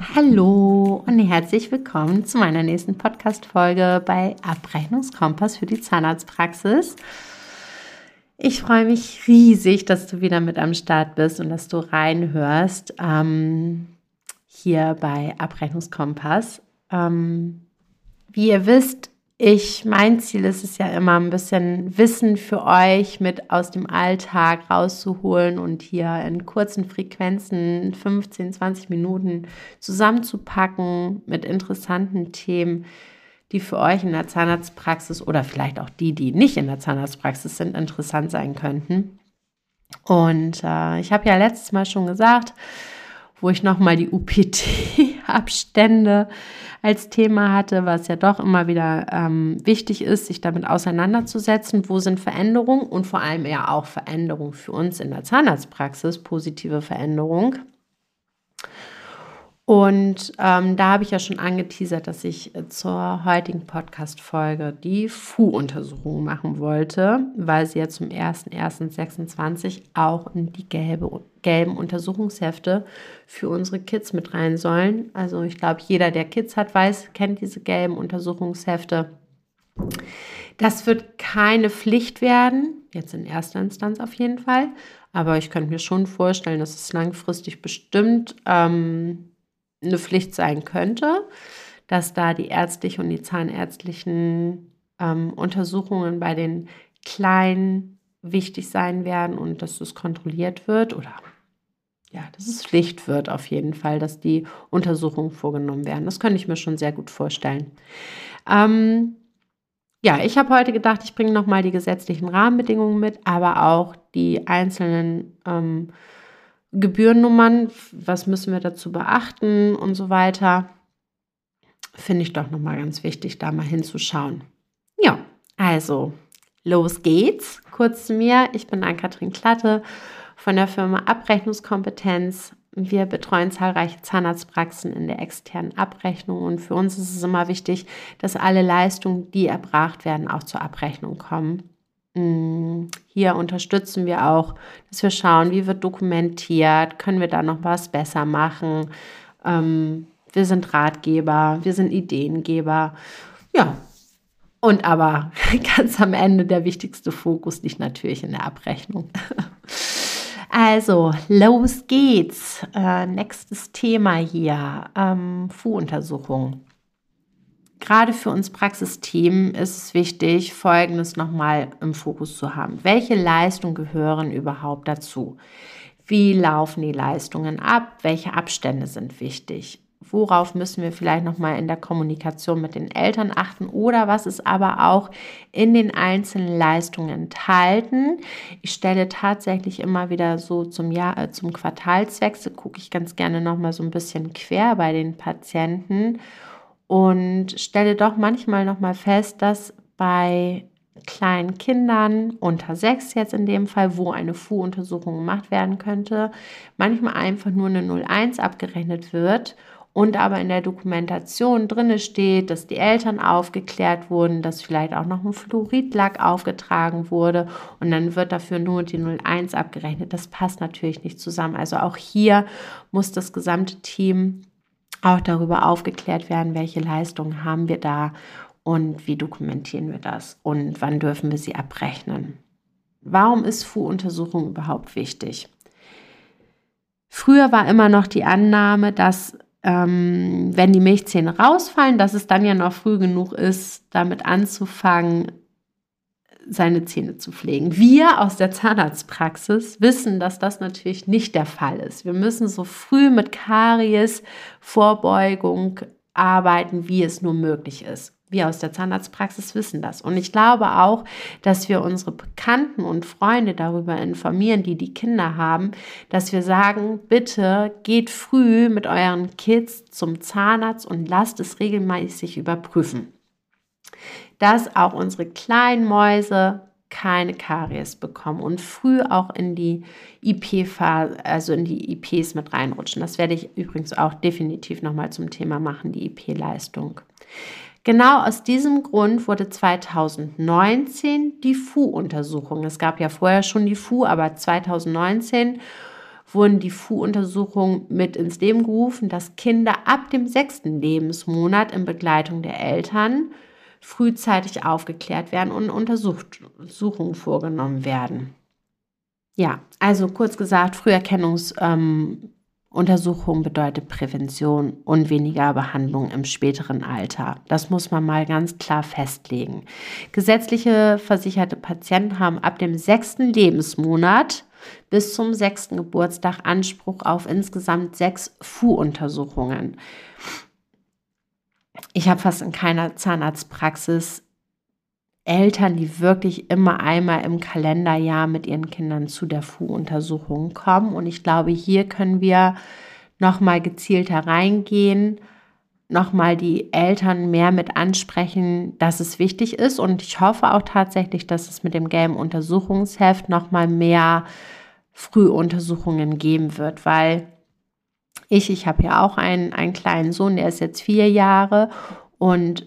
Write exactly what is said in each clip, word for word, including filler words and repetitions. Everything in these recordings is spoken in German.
Hallo und herzlich willkommen zu meiner nächsten Podcast-Folge bei Abrechnungskompass für die Zahnarztpraxis. Ich freue mich riesig, dass du wieder mit am Start bist und dass du reinhörst ähm, hier bei Abrechnungskompass. Ähm, wie ihr wisst, ich, mein Ziel ist es ja immer, ein bisschen Wissen für euch mit aus dem Alltag rauszuholen und hier in kurzen Frequenzen, fünfzehn, zwanzig Minuten zusammenzupacken mit interessanten Themen, die für euch in der Zahnarztpraxis oder vielleicht auch die, die nicht in der Zahnarztpraxis sind, interessant sein könnten. Und äh, ich habe ja letztes Mal schon gesagt, wo ich nochmal die U P T-Abstände als Thema hatte, was ja doch immer wieder ähm, wichtig ist, sich damit auseinanderzusetzen. Wo sind Veränderungen und vor allem ja auch Veränderungen für uns in der Zahnarztpraxis, positive Veränderung. Und ähm, da habe ich ja schon angeteasert, dass ich äh, zur heutigen Podcast-Folge die F U-Untersuchung machen wollte, weil sie ja zum ersten ersten sechsundzwanzig auch in die gelbe, gelben Untersuchungshefte für unsere Kids mit rein sollen. Also ich glaube, jeder, der Kids hat, weiß, kennt diese gelben Untersuchungshefte. Das wird keine Pflicht werden, jetzt in erster Instanz auf jeden Fall, aber ich könnte mir schon vorstellen, dass es langfristig bestimmt ähm, eine Pflicht sein könnte, dass da die ärztlichen und die zahnärztlichen ähm, Untersuchungen bei den Kleinen wichtig sein werden und dass das kontrolliert wird oder ja, dass es Pflicht wird auf jeden Fall, dass die Untersuchungen vorgenommen werden. Das könnte ich mir schon sehr gut vorstellen. Ähm, ja, ich habe heute gedacht, ich bringe nochmal die gesetzlichen Rahmenbedingungen mit, aber auch die einzelnen ähm, Gebührennummern, was müssen wir dazu beachten und so weiter, finde ich doch nochmal ganz wichtig, da mal hinzuschauen. Ja, also los geht's. Kurz zu mir, ich bin Ann-Kathrin Klatte von der Firma Abrechnungskompetenz. Wir betreuen zahlreiche Zahnarztpraxen in der externen Abrechnung und für uns ist es immer wichtig, dass alle Leistungen, die erbracht werden, auch zur Abrechnung kommen. Hier unterstützen wir auch, dass wir schauen, wie wird dokumentiert, können wir da noch was besser machen. Ähm, wir sind Ratgeber, wir sind Ideengeber. Ja, und aber ganz am Ende der wichtigste Fokus liegt natürlich in der Abrechnung. Also, los geht's. Äh, nächstes Thema hier, ähm, F U-Untersuchung. Gerade für uns Praxisteam ist es wichtig, Folgendes nochmal im Fokus zu haben. Welche Leistungen gehören überhaupt dazu? Wie laufen die Leistungen ab? Welche Abstände sind wichtig? Worauf müssen wir vielleicht nochmal in der Kommunikation mit den Eltern achten? Oder was ist aber auch in den einzelnen Leistungen enthalten? Ich stelle tatsächlich immer wieder so zum Jahr, äh, zum Quartalswechsel, gucke ich ganz gerne nochmal so ein bisschen quer bei den Patienten und stelle doch manchmal noch mal fest, dass bei kleinen Kindern, unter sechs jetzt in dem Fall, wo eine F U-Untersuchung gemacht werden könnte, manchmal einfach nur eine null eins abgerechnet wird und aber in der Dokumentation drin steht, dass die Eltern aufgeklärt wurden, dass vielleicht auch noch ein Fluoridlack aufgetragen wurde und dann wird dafür nur die null eins abgerechnet. Das passt natürlich nicht zusammen. Also auch hier muss das gesamte Team auch darüber aufgeklärt werden, welche Leistungen haben wir da und wie dokumentieren wir das und wann dürfen wir sie abrechnen. Warum ist F U-Untersuchung überhaupt wichtig? Früher war immer noch die Annahme, dass ähm, wenn die Milchzähne rausfallen, dass es dann ja noch früh genug ist, damit anzufangen, seine Zähne zu pflegen. Wir aus der Zahnarztpraxis wissen, dass das natürlich nicht der Fall ist. Wir müssen so früh mit Karies-Vorbeugung arbeiten, wie es nur möglich ist. Wir aus der Zahnarztpraxis wissen das. Und ich glaube auch, dass wir unsere Bekannten und Freunde darüber informieren, die die Kinder haben, dass wir sagen, bitte geht früh mit euren Kids zum Zahnarzt und lasst es regelmäßig überprüfen, dass auch unsere kleinen Mäuse keine Karies bekommen und früh auch in die I P-Phase, also in die I Ps mit reinrutschen. Das werde ich übrigens auch definitiv nochmal zum Thema machen, die I P-Leistung. Genau aus diesem Grund wurde zweitausendneunzehn die F U-Untersuchung, es gab ja vorher schon die F U, aber zweitausendneunzehn wurden die F U-Untersuchungen mit ins Leben gerufen, dass Kinder ab dem sechsten Lebensmonat in Begleitung der Eltern frühzeitig aufgeklärt werden und Untersuchungen vorgenommen werden. Ja, also kurz gesagt, Früherkennungsuntersuchung ähm, bedeutet Prävention und weniger Behandlung im späteren Alter. Das muss man mal ganz klar festlegen. Gesetzliche versicherte Patienten haben ab dem sechsten Lebensmonat bis zum sechsten Geburtstag Anspruch auf insgesamt sechs F U-Untersuchungen. Ich habe fast in keiner Zahnarztpraxis Eltern, die wirklich immer einmal im Kalenderjahr mit ihren Kindern zu der F U-Untersuchung kommen. Und ich glaube, hier können wir nochmal gezielter reingehen, nochmal die Eltern mehr mit ansprechen, dass es wichtig ist. Und ich hoffe auch tatsächlich, dass es mit dem gelben Untersuchungsheft nochmal mehr Frühuntersuchungen geben wird, weil ich, ich habe ja auch einen, einen kleinen Sohn, der ist jetzt vier Jahre und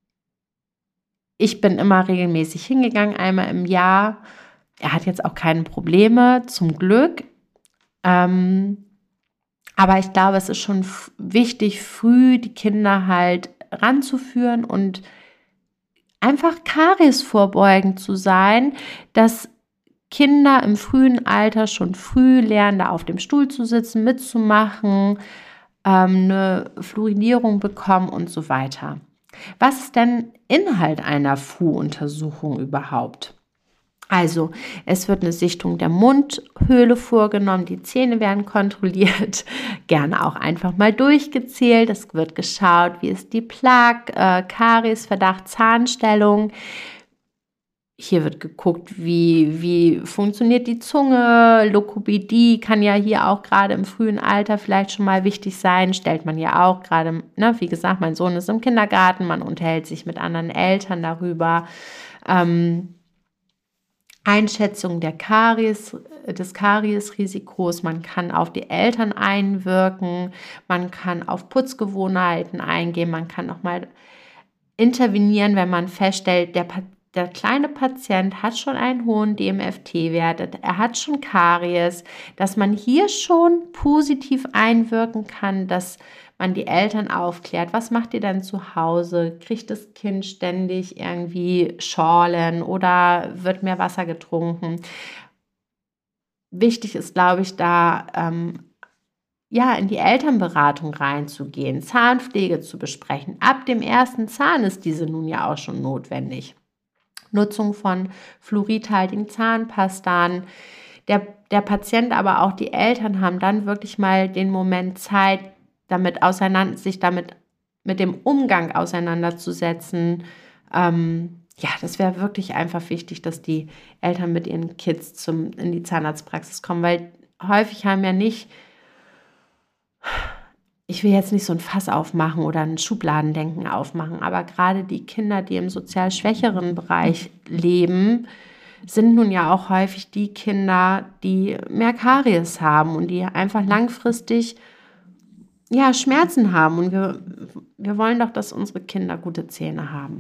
ich bin immer regelmäßig hingegangen, einmal im Jahr. Er hat jetzt auch keine Probleme, zum Glück. Ähm, aber ich glaube, es ist schon f- wichtig, früh die Kinder halt ranzuführen und einfach Karies vorbeugend zu sein, dass Kinder im frühen Alter schon früh lernen, da auf dem Stuhl zu sitzen, mitzumachen, ähm, eine Fluoridierung bekommen und so weiter. Was ist denn Inhalt einer F U-Untersuchung überhaupt? Also, es wird eine Sichtung der Mundhöhle vorgenommen, die Zähne werden kontrolliert, gerne auch einfach mal durchgezählt. Es wird geschaut, wie ist die Plaque, äh, Kariesverdacht, Zahnstellung. Hier wird geguckt, wie, wie funktioniert die Zunge. Lokopädie kann ja hier auch gerade im frühen Alter vielleicht schon mal wichtig sein. Stellt man ja auch gerade, ne, wie gesagt, mein Sohn ist im Kindergarten, man unterhält sich mit anderen Eltern darüber. Ähm, Einschätzung der Karies, des Kariesrisikos. Man kann auf die Eltern einwirken, man kann auf Putzgewohnheiten eingehen, man kann nochmal intervenieren, wenn man feststellt, der Patient, Der kleine Patient hat schon einen hohen D M F T-Wert, er hat schon Karies, dass man hier schon positiv einwirken kann, dass man die Eltern aufklärt. Was macht ihr denn zu Hause? Kriegt das Kind ständig irgendwie Schorlen oder wird mehr Wasser getrunken? Wichtig ist, glaube ich, da ähm, ja, in die Elternberatung reinzugehen, Zahnpflege zu besprechen. Ab dem ersten Zahn ist diese nun ja auch schon notwendig. Nutzung von fluoridhaltigen Zahnpastan. Der, der Patient, aber auch die Eltern haben dann wirklich mal den Moment Zeit, damit auseinander, sich damit mit dem Umgang auseinanderzusetzen. Ähm, ja, das wäre wirklich einfach wichtig, dass die Eltern mit ihren Kids zum, in die Zahnarztpraxis kommen, weil häufig haben ja nicht, ich will jetzt nicht so ein Fass aufmachen oder ein Schubladendenken aufmachen, aber gerade die Kinder, die im sozial schwächeren Bereich leben, sind nun ja auch häufig die Kinder, die mehr Karies haben und die einfach langfristig ja, Schmerzen haben. Und wir, wir wollen doch, dass unsere Kinder gute Zähne haben.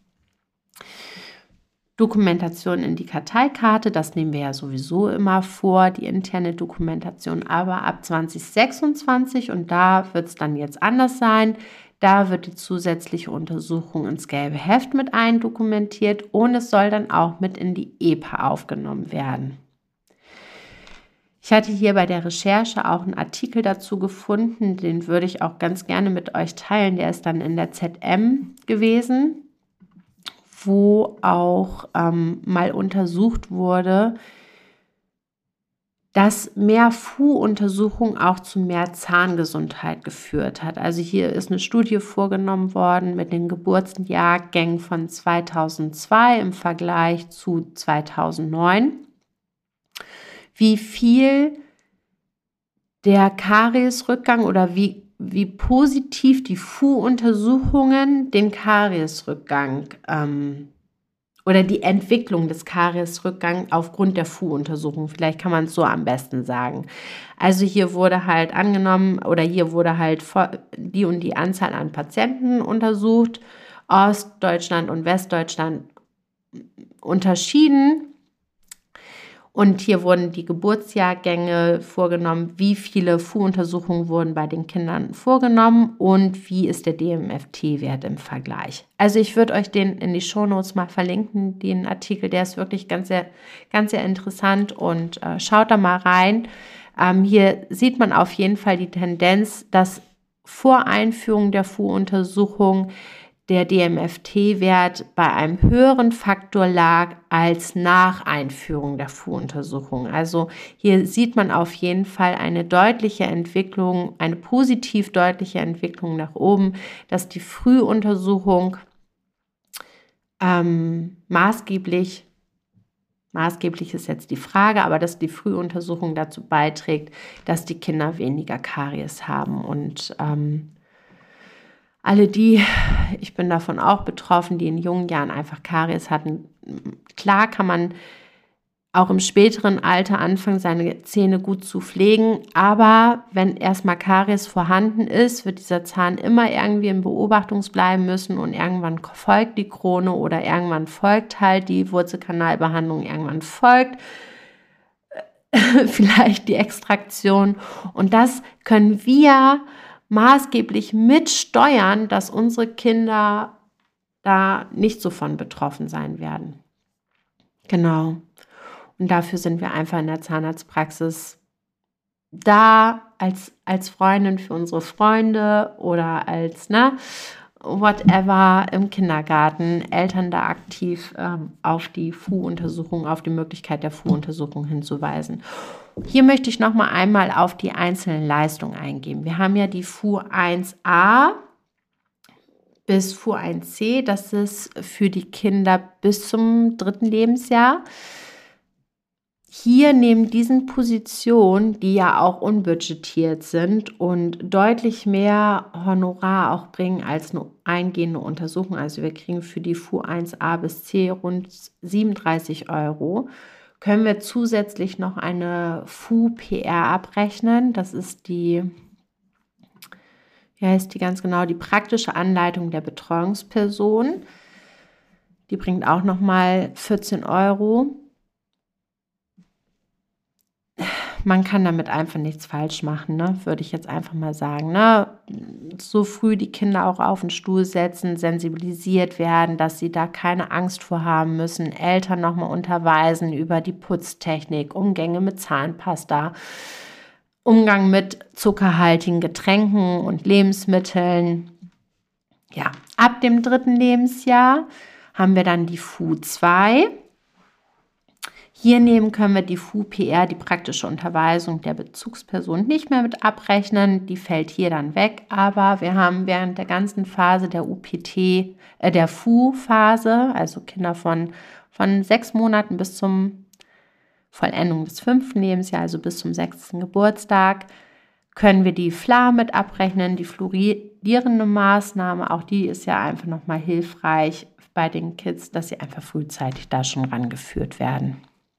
Dokumentation in die Karteikarte, das nehmen wir ja sowieso immer vor, die interne Dokumentation, aber ab zwanzig sechsundzwanzig, und da wird es dann jetzt anders sein, da wird die zusätzliche Untersuchung ins gelbe Heft mit eindokumentiert und es soll dann auch mit in die E P A aufgenommen werden. Ich hatte hier bei der Recherche auch einen Artikel dazu gefunden, den würde ich auch ganz gerne mit euch teilen, der ist dann in der Z M gewesen, wo auch ähm, mal untersucht wurde, dass mehr F U-Untersuchung auch zu mehr Zahngesundheit geführt hat. Also hier ist eine Studie vorgenommen worden mit den Geburtsjahrgängen von zweitausendzwei im Vergleich zu zweitausendneun, wie viel der Kariesrückgang oder wie, wie positiv die F U-Untersuchungen den Kariesrückgang ähm, oder die Entwicklung des Kariesrückgangs aufgrund der F U-Untersuchung, vielleicht kann man es so am besten sagen. Also hier wurde halt angenommen oder hier wurde halt die und die Anzahl an Patienten untersucht, Ostdeutschland und Westdeutschland unterschieden. Und hier wurden die Geburtsjahrgänge vorgenommen, wie viele F U-Untersuchungen wurden bei den Kindern vorgenommen und wie ist der D M F T-Wert im Vergleich. Also ich würde euch den in die Shownotes mal verlinken, den Artikel, der ist wirklich ganz sehr, ganz sehr interessant und äh, schaut da mal rein. Ähm, hier sieht man auf jeden Fall die Tendenz, dass vor Einführung der F U-Untersuchung der D M F T-Wert bei einem höheren Faktor lag als nach Einführung der F U-Untersuchung. Also hier sieht man auf jeden Fall eine deutliche Entwicklung, eine positiv deutliche Entwicklung nach oben, dass die Frühuntersuchung ähm, maßgeblich, maßgeblich ist jetzt die Frage, aber dass die Frühuntersuchung dazu beiträgt, dass die Kinder weniger Karies haben und ähm, alle die, ich bin davon auch betroffen, die in jungen Jahren einfach Karies hatten. Klar kann man auch im späteren Alter anfangen, seine Zähne gut zu pflegen, aber wenn erstmal Karies vorhanden ist, wird dieser Zahn immer irgendwie in Beobachtung bleiben müssen und irgendwann folgt die Krone oder irgendwann folgt halt die Wurzelkanalbehandlung, irgendwann folgt vielleicht die Extraktion und das können wir maßgeblich mitsteuern, dass unsere Kinder da nicht so von betroffen sein werden. Genau. Und dafür sind wir einfach in der Zahnarztpraxis da als, als Freundin für unsere Freunde oder als, ne, whatever im Kindergarten, Eltern da aktiv ähm, auf die F U-Untersuchung, auf die Möglichkeit der F U-Untersuchung hinzuweisen. Hier möchte ich noch mal einmal auf die einzelnen Leistungen eingehen. Wir haben ja die F U eins a bis F U eins c, das ist für die Kinder bis zum dritten Lebensjahr. Hier neben diesen Positionen, die ja auch unbudgetiert sind und deutlich mehr Honorar auch bringen als eine eingehende Untersuchung, also wir kriegen für die F U eins a bis c rund siebenunddreißig Euro, können wir zusätzlich noch eine F U P R abrechnen. Das ist die, wie heißt die ganz genau, die praktische Anleitung der Betreuungsperson. Die bringt auch nochmal vierzehn Euro. Man kann damit einfach nichts falsch machen, ne? Würde ich jetzt einfach mal sagen. Ne? So früh die Kinder auch auf den Stuhl setzen, sensibilisiert werden, dass sie da keine Angst vor haben müssen. Eltern nochmal unterweisen über die Putztechnik, Umgänge mit Zahnpasta, Umgang mit zuckerhaltigen Getränken und Lebensmitteln. Ja, ab dem dritten Lebensjahr haben wir dann die F U zwei. Hier nehmen können wir die F U P R, die praktische Unterweisung der Bezugsperson, nicht mehr mit abrechnen. Die fällt hier dann weg. Aber wir haben während der ganzen Phase der U P T, äh, der F U-Phase, also Kinder von, von sechs Monaten bis zum Vollendung des fünften Lebensjahres, also bis zum sechsten Geburtstag, können wir die F L A mit abrechnen, die fluoridierende Maßnahme. Auch die ist ja einfach nochmal hilfreich bei den Kids, dass sie einfach frühzeitig da schon rangeführt werden.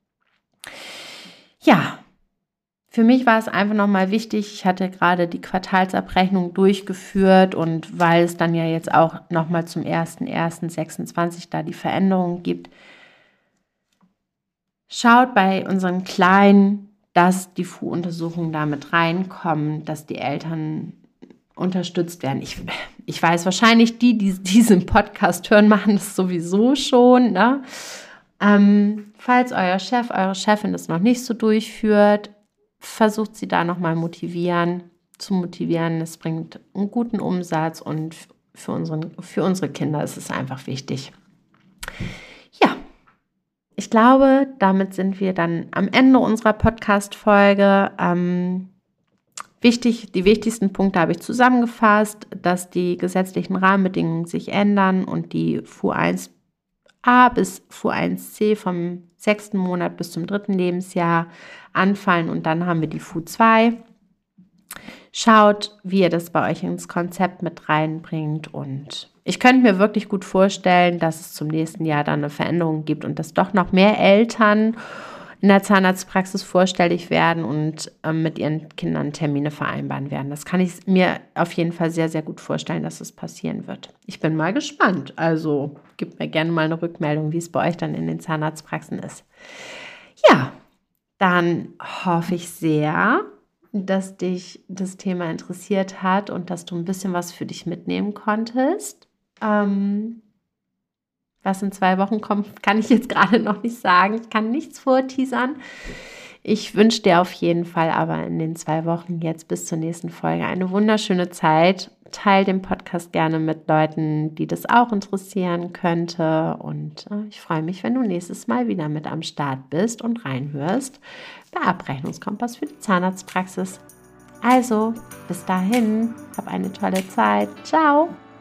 Ja, für mich war es einfach nochmal wichtig, ich hatte gerade die Quartalsabrechnung durchgeführt und weil es dann ja jetzt auch nochmal zum ersten ersten sechsundzwanzig da die Veränderung gibt, schaut bei unseren Kleinen, dass die F U-Untersuchungen da mit reinkommen, dass die Eltern unterstützt werden. Ich, ich weiß, wahrscheinlich die, die diesen Podcast hören, machen das sowieso schon, ne? Ähm, falls euer Chef, eure Chefin das noch nicht so durchführt, versucht sie da nochmal motivieren, zu motivieren. Es bringt einen guten Umsatz und für, unseren, für unsere Kinder ist es einfach wichtig. Ja, ich glaube, damit sind wir dann am Ende unserer Podcast-Folge. Ähm, wichtig, die wichtigsten Punkte habe ich zusammengefasst, dass die gesetzlichen Rahmenbedingungen sich ändern und die F U eins a bis F U eins c vom sechsten Monat bis zum dritten Lebensjahr anfallen und dann haben wir die F U zwei. Schaut, wie ihr das bei euch ins Konzept mit reinbringt und ich könnte mir wirklich gut vorstellen, dass es zum nächsten Jahr dann eine Veränderung gibt und dass doch noch mehr Eltern in der Zahnarztpraxis vorstellig werden und äh, mit ihren Kindern Termine vereinbaren werden. Das kann ich mir auf jeden Fall sehr, sehr gut vorstellen, dass es passieren wird. Ich bin mal gespannt. Also gebt mir gerne mal eine Rückmeldung, wie es bei euch dann in den Zahnarztpraxen ist. Ja, dann hoffe ich sehr, dass dich das Thema interessiert hat und dass du ein bisschen was für dich mitnehmen konntest. Ähm, was in zwei Wochen kommt, kann ich jetzt gerade noch nicht sagen. Ich kann nichts vorteasern. Ich wünsche dir auf jeden Fall aber in den zwei Wochen jetzt bis zur nächsten Folge eine wunderschöne Zeit. Teil den Podcast gerne mit Leuten, die das auch interessieren könnte. Und äh, ich freue mich, wenn du nächstes Mal wieder mit am Start bist und reinhörst bei Abrechnungskompass für die Zahnarztpraxis. Also, bis dahin, hab eine tolle Zeit. Ciao!